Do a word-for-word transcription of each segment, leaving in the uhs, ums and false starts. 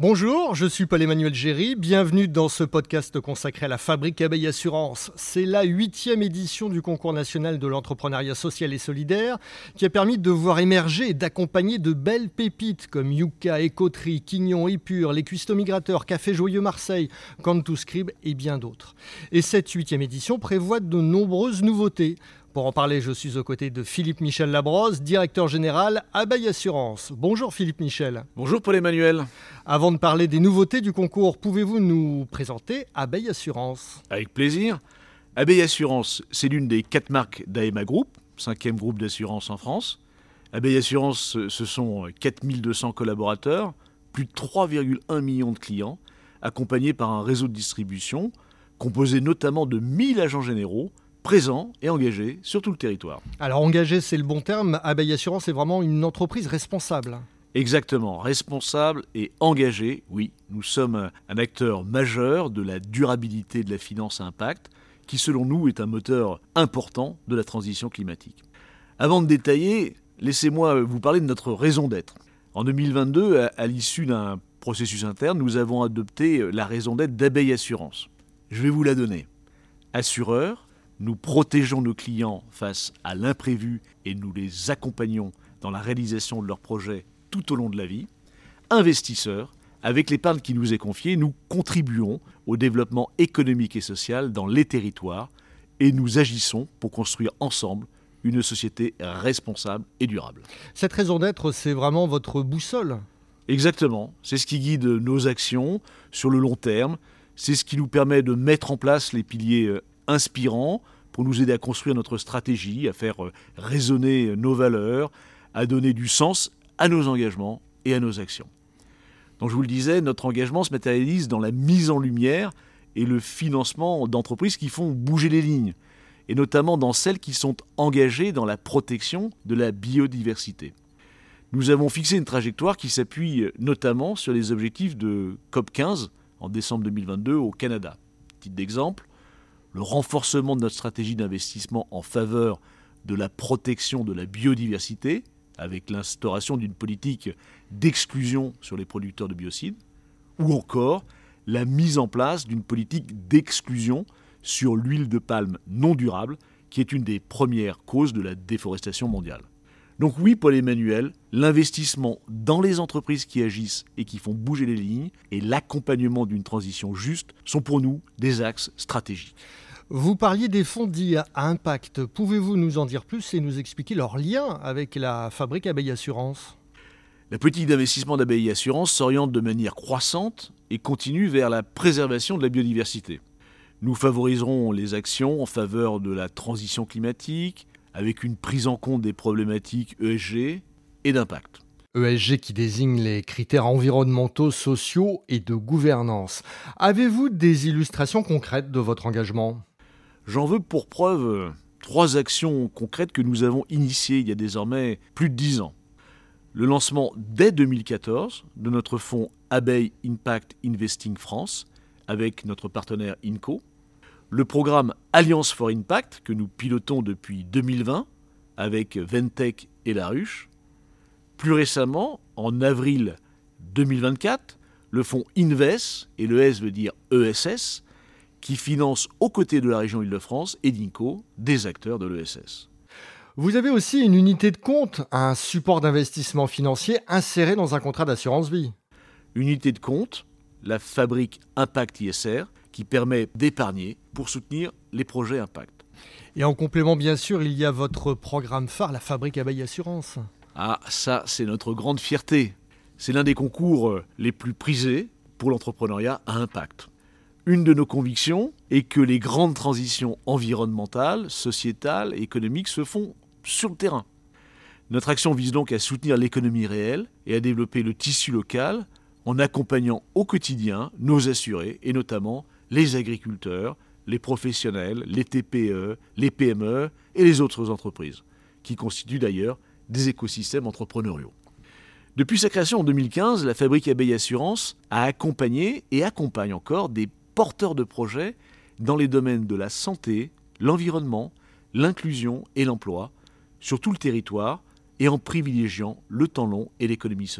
Bonjour, je suis Paul-Emmanuel Géry, bienvenue dans ce podcast consacré à la Fabrique Abeille Assurance. C'est la huitième édition du concours national de l'entrepreneuriat social et solidaire qui a permis de voir émerger et d'accompagner de belles pépites comme Yuka, Écoterie, Quignon, Épure, les Cuistots Migrateurs, Café Joyeux Marseille, Cantu Scribe et bien d'autres. Et cette huitième édition prévoit de nombreuses nouveautés. Pour en parler, je suis aux côtés de Philippe Michel Labrosse, directeur général Abeille Assurance. Bonjour Philippe Michel. Bonjour Paul-Emmanuel. Avant de parler des nouveautés du concours, pouvez-vous nous présenter Abeille Assurance ? Avec plaisir. Abeille Assurance, c'est l'une des quatre marques d'A E M A Group, cinquième groupe d'assurance en France. Abeille Assurance, ce sont quatre mille deux cents collaborateurs, plus de trois virgule un millions de clients, accompagnés par un réseau de distribution composé notamment de mille agents généraux, présents et engagés sur tout le territoire. Alors engagé, c'est le bon terme. Abeille Assurance est vraiment une entreprise responsable. Exactement, responsable et engagé, oui. Nous sommes un acteur majeur de la durabilité de la finance à impact, qui selon nous est un moteur important de la transition climatique. Avant de détailler, laissez-moi vous parler de notre raison d'être. En deux mille vingt-deux, à, à l'issue d'un processus interne, nous avons adopté la raison d'être d'Abeille Assurance. Je vais vous la donner. Assureur, nous protégeons nos clients face à l'imprévu et nous les accompagnons dans la réalisation de leurs projets tout au long de la vie. Investisseurs, avec l'épargne qui nous est confiée, nous contribuons au développement économique et social dans les territoires et nous agissons pour construire ensemble une société responsable et durable. Cette raison d'être, c'est vraiment votre boussole ? Exactement, c'est ce qui guide nos actions sur le long terme, c'est ce qui nous permet de mettre en place les piliers inspirants pour nous aider à construire notre stratégie, à faire résonner nos valeurs, à donner du sens à nos engagements et à nos actions. Donc je vous le disais, notre engagement se matérialise dans la mise en lumière et le financement d'entreprises qui font bouger les lignes, et notamment dans celles qui sont engagées dans la protection de la biodiversité. Nous avons fixé une trajectoire qui s'appuie notamment sur les objectifs de C O P quinze en décembre deux mille vingt-deux au Canada. Titre d'exemple, le renforcement de notre stratégie d'investissement en faveur de la protection de la biodiversité, avec l'instauration d'une politique d'exclusion sur les producteurs de biocides, ou encore la mise en place d'une politique d'exclusion sur l'huile de palme non durable, qui est une des premières causes de la déforestation mondiale. Donc oui, Paul-Emmanuel, l'investissement dans les entreprises qui agissent et qui font bouger les lignes et l'accompagnement d'une transition juste sont pour nous des axes stratégiques. Vous parliez des fonds dits à impact. Pouvez-vous nous en dire plus et nous expliquer leur lien avec la Fabrique Abeille Assurance ? La politique d'investissement d'Abeille Assurance s'oriente de manière croissante et continue vers la préservation de la biodiversité. Nous favoriserons les actions en faveur de la transition climatique, avec une prise en compte des problématiques E S G et d'impact. E S G qui désigne les critères environnementaux, sociaux et de gouvernance. Avez-vous des illustrations concrètes de votre engagement ? J'en veux pour preuve trois actions concrètes que nous avons initiées il y a désormais plus de dix ans. Le lancement dès deux mille quatorze de notre fonds Abeille Impact Investing France avec notre partenaire INCO. Le programme Alliance for Impact que nous pilotons depuis deux mille vingt avec Ventec et La Ruche. Plus récemment, en avril deux mille vingt-quatre, le fonds Inves, et le S veut dire E S S, qui finance aux côtés de la région Île-de-France et d'INCO des acteurs de l'E S S. Vous avez aussi une unité de compte, un support d'investissement financier inséré dans un contrat d'assurance vie. Unité de compte, la Fabrique Impact I S R, qui permet d'épargner pour soutenir les projets Impact. Et en complément, bien sûr, il y a votre programme phare, la Fabrique Abeille Assurance. Ah, ça, c'est notre grande fierté. C'est l'un des concours les plus prisés pour l'entrepreneuriat à impact. Une de nos convictions est que les grandes transitions environnementales, sociétales et économiques se font sur le terrain. Notre action vise donc à soutenir l'économie réelle et à développer le tissu local en accompagnant au quotidien nos assurés et notamment les agriculteurs, les professionnels, les T P E, les P M E et les autres entreprises, qui constituent d'ailleurs des écosystèmes entrepreneuriaux. Depuis sa création en deux mille quinze, la Fabrique Abeille Assurance a accompagné et accompagne encore des porteurs de projets dans les domaines de la santé, l'environnement, l'inclusion et l'emploi, sur tout le territoire et en privilégiant le temps long et l'économie sociale.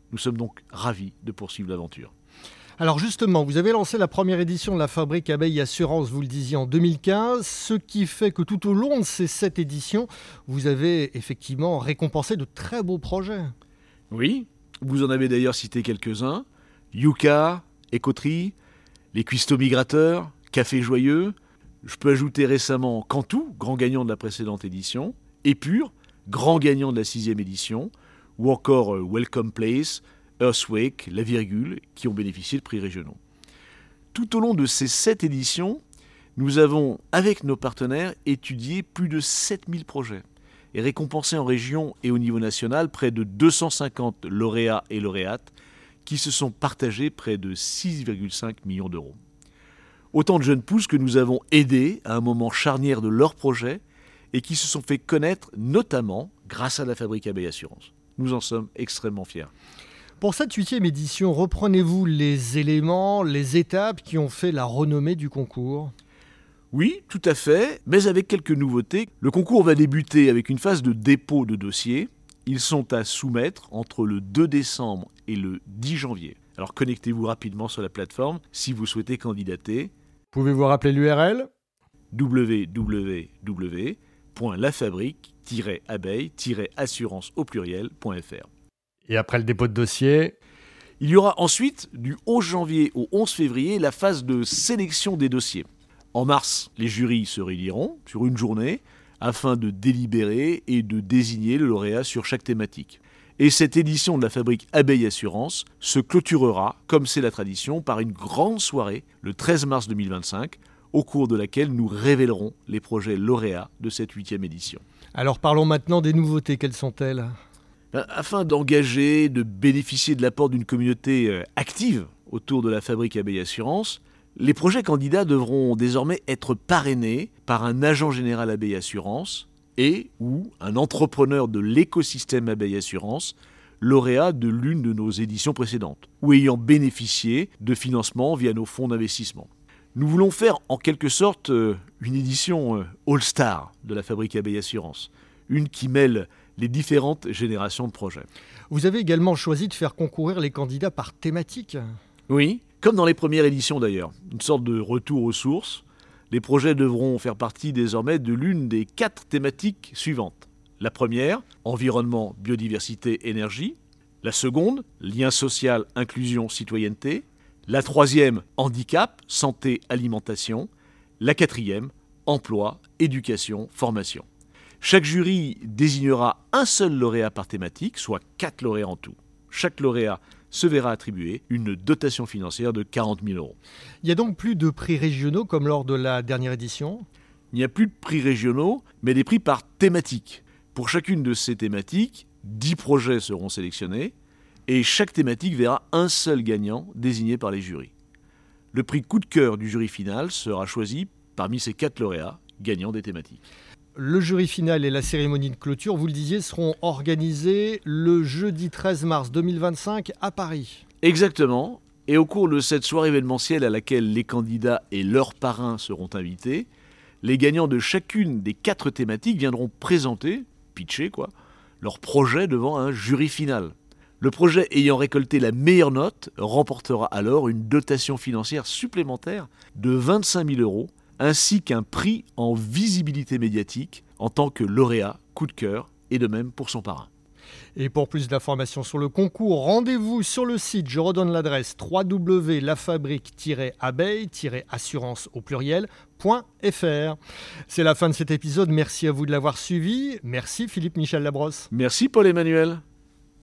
Nous sommes donc ravis de poursuivre l'aventure. Alors justement, vous avez lancé la première édition de la Fabrique Abeille Assurance, vous le disiez, en deux mille quinze, ce qui fait que tout au long de ces sept éditions, vous avez effectivement récompensé de très beaux projets. Oui, vous en avez d'ailleurs cité quelques-uns. Yucca, Écoterie, les Cuistots Migrateurs, Café Joyeux. Je peux ajouter récemment Cantou, grand gagnant de la précédente édition, Épure, grand gagnant de la sixième édition, ou encore Welcome Place, Earthwake, La Virgule, qui ont bénéficié de prix régionaux. Tout au long de ces sept éditions, nous avons, avec nos partenaires, étudié plus de sept mille projets et récompensé en région et au niveau national près de deux cent cinquante lauréats et lauréates qui se sont partagés près de six virgule cinq millions d'euros. Autant de jeunes pousses que nous avons aidés à un moment charnière de leur projet et qui se sont fait connaître notamment grâce à la Fabrique Abeille Assurance. Nous en sommes extrêmement fiers. Pour cette huitième édition, reprenez-vous les éléments, les étapes qui ont fait la renommée du concours ? Oui, tout à fait, mais avec quelques nouveautés. Le concours va débuter avec une phase de dépôt de dossiers. Ils sont à soumettre entre le deux décembre et le dix janvier. Alors connectez-vous rapidement sur la plateforme si vous souhaitez candidater. Pouvez-vous rappeler l'U R L ? w w w point la fabrique tiret abeille tiret assurance au pluriel point f r. Et après le dépôt de dossier ? Il y aura ensuite, du onze janvier au onze février, la phase de sélection des dossiers. En mars, les jurys se réuniront sur une journée afin de délibérer et de désigner le lauréat sur chaque thématique. Et cette édition de la Fabrique Abeille Assurance se clôturera, comme c'est la tradition, par une grande soirée le treize mars deux mille vingt-cinq, au cours de laquelle nous révélerons les projets lauréats de cette huitième édition. Alors parlons maintenant des nouveautés, quelles sont-elles ? Afin d'engager, de bénéficier de l'apport d'une communauté active autour de la Fabrique Abeille Assurance, les projets candidats devront désormais être parrainés par un agent général Abeille Assurance et ou un entrepreneur de l'écosystème Abeille Assurance, lauréat de l'une de nos éditions précédentes, ou ayant bénéficié de financement via nos fonds d'investissement. Nous voulons faire en quelque sorte une édition all-star de la Fabrique Abeille Assurance, une qui mêle les différentes générations de projets. Vous avez également choisi de faire concourir les candidats par thématique. Oui, comme dans les premières éditions d'ailleurs, une sorte de retour aux sources. Les projets devront faire partie désormais de l'une des quatre thématiques suivantes. La première, environnement, biodiversité, énergie. La seconde, lien social, inclusion, citoyenneté. La troisième, handicap, santé, alimentation. La quatrième, emploi, éducation, formation. Chaque jury désignera un seul lauréat par thématique, soit quatre lauréats en tout. Chaque lauréat se verra attribuer une dotation financière de quarante mille euros. Il n'y a donc plus de prix régionaux comme lors de la dernière édition ? Il n'y a plus de prix régionaux, mais des prix par thématique. Pour chacune de ces thématiques, dix projets seront sélectionnés et chaque thématique verra un seul gagnant désigné par les jurys. Le prix coup de cœur du jury final sera choisi parmi ces quatre lauréats gagnants des thématiques. Le jury final et la cérémonie de clôture, vous le disiez, seront organisés le jeudi treize mars deux mille vingt-cinq à Paris. Exactement. Et au cours de cette soirée événementielle à laquelle les candidats et leurs parrains seront invités, les gagnants de chacune des quatre thématiques viendront présenter, pitcher quoi, leur projet devant un jury final. Le projet ayant récolté la meilleure note remportera alors une dotation financière supplémentaire de vingt-cinq mille euros ainsi qu'un prix en visibilité médiatique en tant que lauréat coup de cœur et de même pour son parrain. Et pour plus d'informations sur le concours, rendez-vous sur le site, je redonne l'adresse w w w point la fabrique tiret abeille tiret assurance au pluriel point f r. C'est la fin de cet épisode, merci à vous de l'avoir suivi. Merci Philippe Michel Labrosse. Merci Paul-Emmanuel.